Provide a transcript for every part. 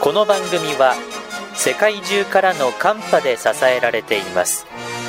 この番組は世界中からのカンパで支えられています。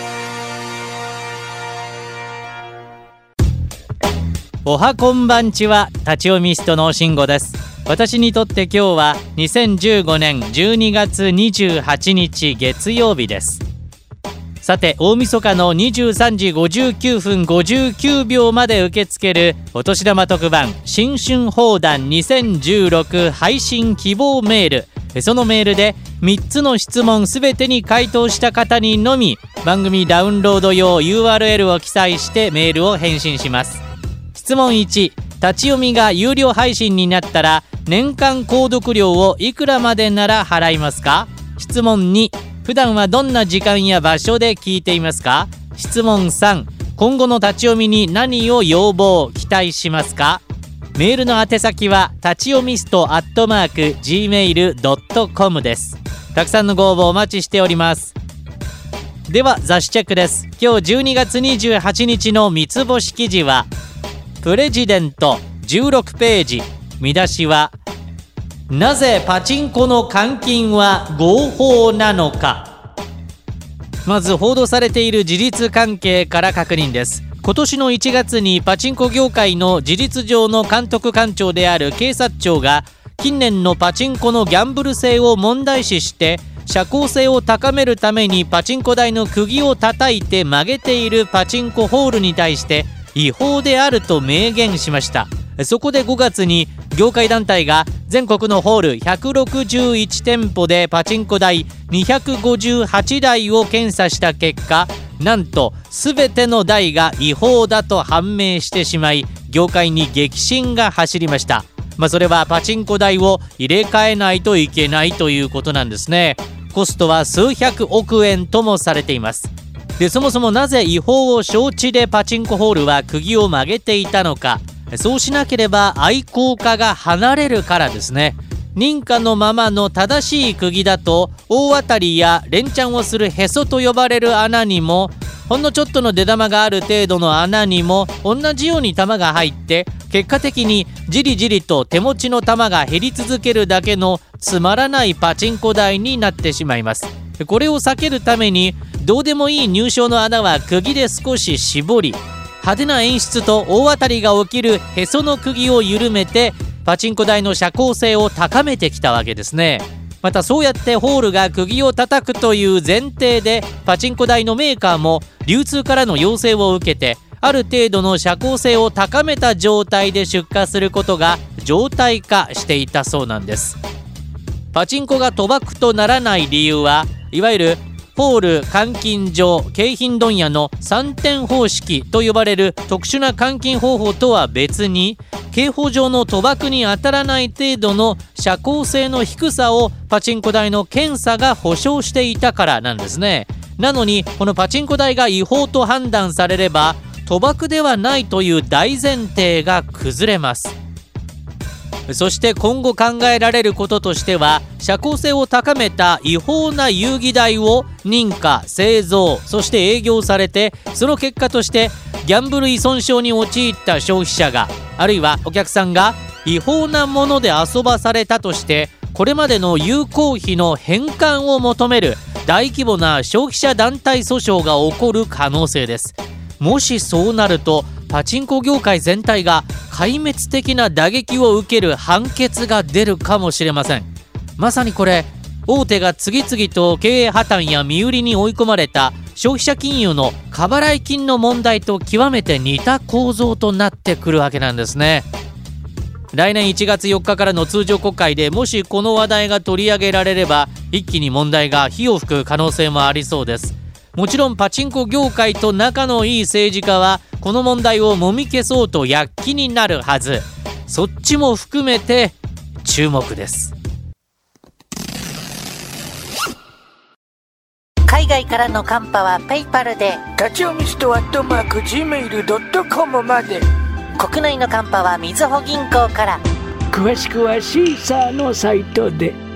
おはこんばんちは、立ち読みストの慎吾です。私にとって今日は2015年12月28日月曜日です。さて、大晦日の23時59分59秒まで受け付けるお年玉特番新春放談2016配信希望メール、そのメールで3つの質問すべてに回答した方にのみ番組ダウンロード用 URL を記載してメールを返信します。質問1、立ち読みが有料配信になったら年間購読料をいくらまでなら払いますか？質問2、普段はどんな時間や場所で聞いていますか？質問3、今後の立ち読みに何を要望期待しますか？メールの宛先は立ち読みスト@gmail.com です。たくさんのご応募お待ちしております。では雑誌チェックです。今日12月28日の三つ星記事はプレジデント16ページ、見出しはなぜパチンコの換金は合法なのか。まず報道されている事実関係から確認です。今年の1月にパチンコ業界の事実上の監督官庁である警察庁が近年のパチンコのギャンブル性を問題視して社交性を高めるためにパチンコ台の釘を叩いて曲げているパチンコホールに対して違法であると明言しました。そこで5月に業界団体が全国のホール161店舗でパチンコ台258台を検査した結果、なんと全ての台が違法だと判明してしまい、業界に激震が走りました。それはパチンコ台を入れ替えないといけないということなんですね。コストは数百億円ともされています。で、そもそもなぜ違法を承知でパチンコホールは釘を曲げていたのか。そうしなければ愛好家が離れるからですね。認可のままの正しい釘だと大当たりや連チャンをするへそと呼ばれる穴にも、ほんのちょっとの出玉がある程度の穴にも同じように玉が入って、結果的にじりじりと手持ちの玉が減り続けるだけのつまらないパチンコ台になってしまいます。これを避けるためにどうでもいい入賞の穴は釘で少し絞り、派手な演出と大当たりが起きるへその釘を緩めてパチンコ台の社交性を高めてきたわけですね。またそうやってホールが釘を叩くという前提でパチンコ台のメーカーも流通からの要請を受けてある程度の社交性を高めた状態で出荷することが常態化していたそうなんです。パチンコが賭博とならない理由はいわゆるホール換金場景品問屋の3点方式と呼ばれる特殊な換金方法とは別に、刑法上の賭博に当たらない程度の社交性の低さをパチンコ台の検査が保証していたからなんですね。なのにこのパチンコ台が違法と判断されれば賭博ではないという大前提が崩れます。そして今後考えられることとしては、社交性を高めた違法な遊戯台を認可、製造、そして営業されて、その結果としてギャンブル依存症に陥った消費者が、あるいはお客さんが違法なもので遊ばされたとしてこれまでの遊興費の返還を求める大規模な消費者団体訴訟が起こる可能性です。もしそうなるとパチンコ業界全体が壊滅的な打撃を受ける判決が出るかもしれません。まさにこれ、大手が次々と経営破綻や身売りに追い込まれた消費者金融の過払い金の問題と極めて似た構造となってくるわけなんですね。来年1月4日からの通常国会でもしこの話題が取り上げられれば一気に問題が火を吹く可能性もありそうです。もちろんパチンコ業界と仲のいい政治家はこの問題をもみ消そうと躍起になるはず。そっちも含めて注目です。 海外からのカンパはペイパルで、 立ち読みスト@gmail.com まで。 国内のカンパはみずほ銀行から。 詳しくはシーサーのサイトで。